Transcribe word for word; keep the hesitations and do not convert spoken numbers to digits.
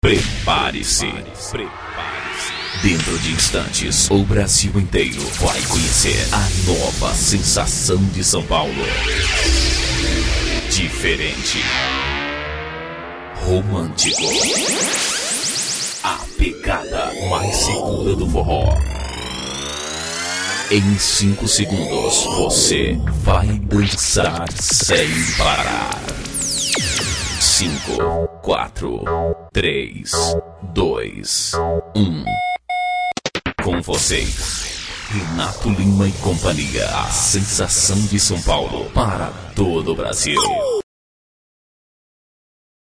Prepare-se. Dentro de instantes, o Brasil inteiro vai conhecer a nova sensação de São Paulo. Diferente. Romântico. A pegada mais segura do forró. Em cinco segundos, você vai dançar sem parar. cinco, quatro, três, dois, um. Com vocês, Renato Lima e companhia. A sensação de São Paulo para todo o Brasil.